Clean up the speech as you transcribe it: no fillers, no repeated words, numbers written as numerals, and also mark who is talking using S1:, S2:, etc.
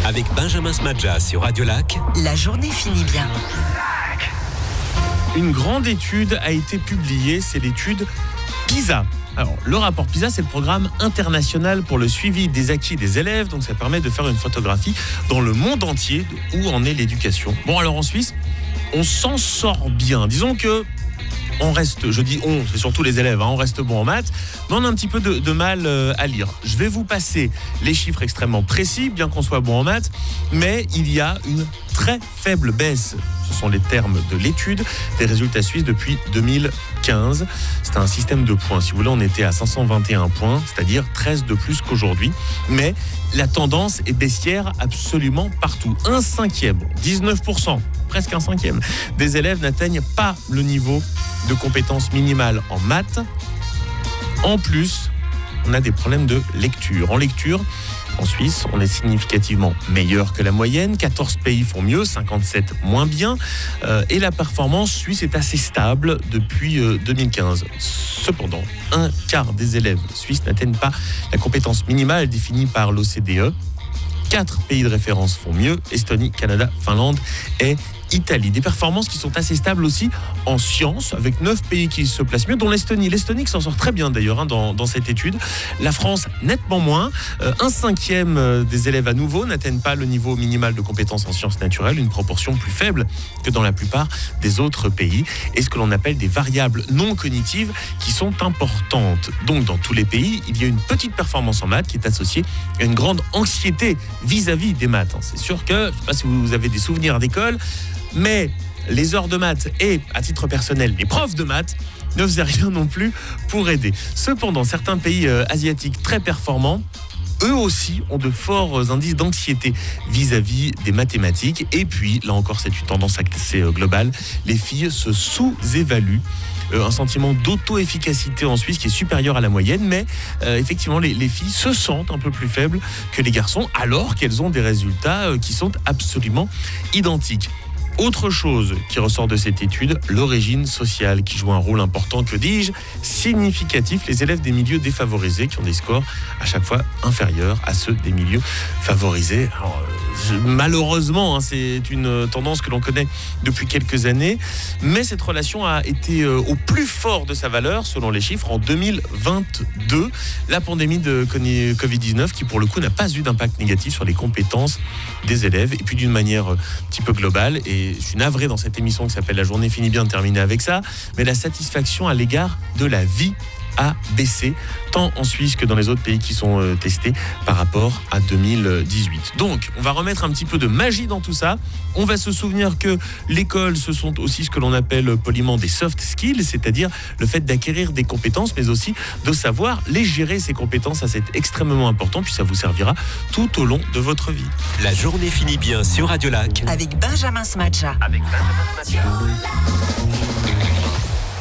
S1: Avec Benjamin Smadja sur Radio Lac.
S2: La journée finit bien.
S3: Une grande étude a été publiée, c'est l'étude PISA. Alors, le rapport PISA, c'est le programme international pour le suivi des acquis des élèves. Donc, ça permet de faire une photographie dans le monde entier de où en est l'éducation. Bon, alors en Suisse, on s'en sort bien. Disons que on reste, je dis on, c'est surtout les élèves, on reste bon en maths, mais on a un petit peu de mal à lire. Je vais vous passer les chiffres extrêmement précis, bien qu'on soit bon en maths, mais il y a une très faible baisse. Ce sont les termes de l'étude des résultats suisses depuis 2015. C'est un système de points. Si vous voulez, on était à 521 points, c'est-à-dire 13 de plus qu'aujourd'hui. Mais la tendance est baissière absolument partout. 1/5, 19%, presque 1/5 des élèves n'atteignent pas le niveau de compétences minimales en maths. En plus, on a des problèmes de lecture. En lecture, en Suisse, on est significativement meilleur que la moyenne. 14 pays font mieux, 57 moins bien. Et la performance suisse est assez stable depuis 2015. Cependant, un quart des élèves suisses n'atteignent pas la compétence minimale définie par l'OCDE. 4 pays de référence font mieux, Estonie, Canada, Finlande et Italie. Des performances qui sont assez stables aussi en sciences, avec 9 pays qui se placent mieux, dont l'Estonie. L'Estonie qui s'en sort très bien d'ailleurs dans cette étude. La France, nettement moins. 1/5 des élèves à nouveau n'atteignent pas le niveau minimal de compétences en sciences naturelles, une proportion plus faible que dans la plupart des autres pays. Et ce que l'on appelle des variables non cognitives qui sont importantes. Donc dans tous les pays, il y a une petite performance en maths qui est associée à une grande anxiété vis-à-vis des maths. C'est sûr que, je ne sais pas si vous avez des souvenirs d'école, mais les heures de maths et, à titre personnel, les profs de maths ne faisaient rien non plus pour aider. Cependant, certains pays asiatiques très performants, eux aussi, ont de forts indices d'anxiété vis-à-vis des mathématiques. Et puis, là encore, c'est une tendance assez globale, les filles se sous-évaluent. Un sentiment d'auto-efficacité en Suisse qui est supérieur à la moyenne, mais effectivement, les filles se sentent un peu plus faibles que les garçons, alors qu'elles ont des résultats qui sont absolument identiques. Autre chose qui ressort de cette étude, l'origine sociale qui joue un rôle important, que dis-je, significatif. Les élèves des milieux défavorisés qui ont des scores à chaque fois inférieurs à ceux des milieux favorisés. Alors, malheureusement, c'est une tendance que l'on connaît depuis quelques années, mais cette relation a été au plus fort de sa valeur, selon les chiffres, en 2022. La pandémie de Covid-19 qui, pour le coup, n'a pas eu d'impact négatif sur les compétences des élèves. Et puis, d'une manière un petit peu globale, et je suis navré dans cette émission qui s'appelle La journée finit bien de terminer avec ça, mais la satisfaction à l'égard de la vie a baissé, tant en Suisse que dans les autres pays qui sont testés par rapport à 2018. Donc, on va remettre un petit peu de magie dans tout ça. On va se souvenir que l'école, ce sont aussi ce que l'on appelle poliment des soft skills, c'est-à-dire le fait d'acquérir des compétences, mais aussi de savoir les gérer, ces compétences. Ça, c'est extrêmement important, puis ça vous servira tout au long de votre vie.
S1: La journée finit bien sur Radio Lac.
S2: Avec Benjamin Smadja.